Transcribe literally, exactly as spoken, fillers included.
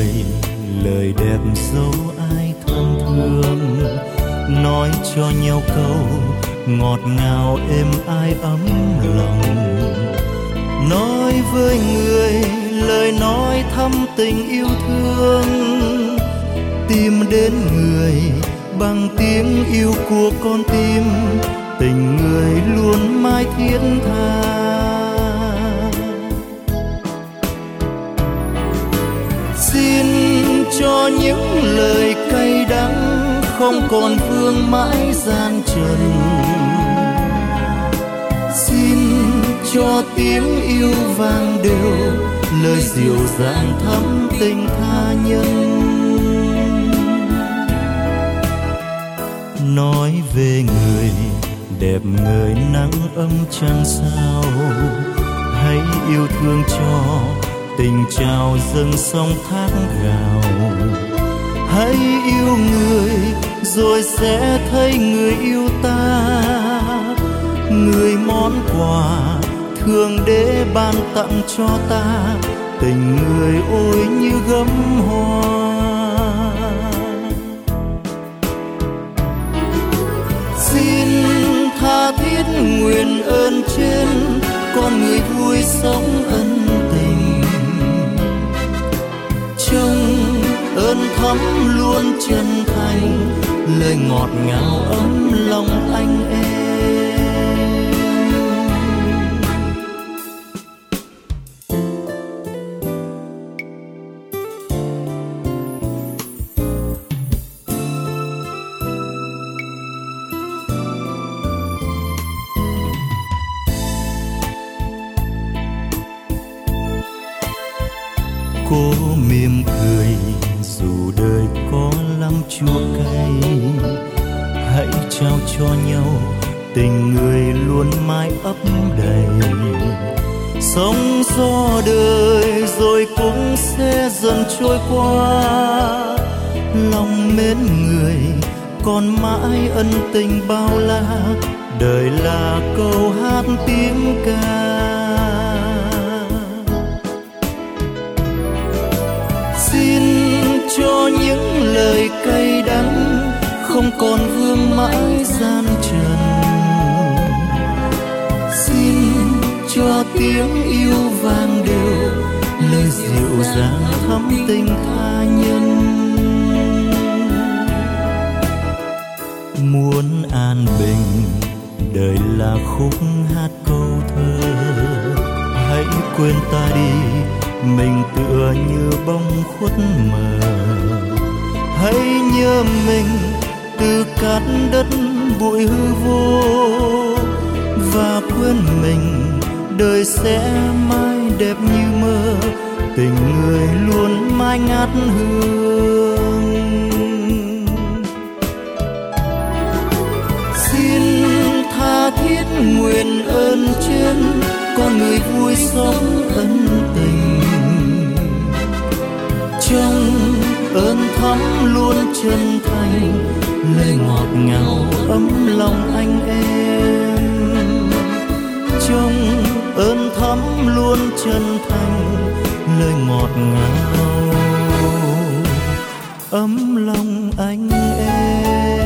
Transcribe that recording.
người, lời đẹp dấu ai thân thương, nói cho nhau câu ngọt ngào êm ai ấm lòng. Nói với người lời nói thắm tình yêu thương, tìm đến người bằng tiếng yêu của con tim, tình người luôn mãi thiết tha. Xin cho những lời cay đắng không còn vương mãi gian trần, xin cho tiếng yêu vang đều lời dịu dàng thắm tình tha nhân. Nói về người đẹp người nắng ấm trăng sao, hãy yêu thương cho tình trào dâng sông thác gào. Hãy yêu người rồi sẽ thấy người yêu ta, người món quà thường để ban tặng cho ta, tình người ôi như gấm hoa. Xin tha thiết nguyện ơn trên, con người vui sống ân tình, trông ơn thắm luôn chân thành, lời ngọt ngào ấm lòng anh em. Cố mỉm cười dù đời có lắm chua cay, hãy trao cho nhau tình người luôn mãi ấp đầy. Sóng gió đời rồi cũng sẽ dần trôi qua, lòng mến người còn mãi ân tình bao la, đời là câu hát tiếng ca. Xin cho những lời cay đắng không còn vương mãi gian trần, xin cho tiếng yêu vang đều lời dịu dàng thắm tình tha nhân. Muốn an bình đời là khúc hát câu thơ, hãy quên ta đi mình tựa như bóng khuất mờ. Hãy nhớ mình từ cát đất bụi hư vô, và quên mình đời sẽ mãi đẹp như mơ, tình người luôn mãi ngát hương. Xin tha thiết nguyện ơn trên, con người vui sống ân tình, trong ơn thắm luôn chân thành, lời ngọt ngào ấm lòng anh em. Trong ơn thắm luôn chân thành, lời ngọt ngào ấm lòng anh em.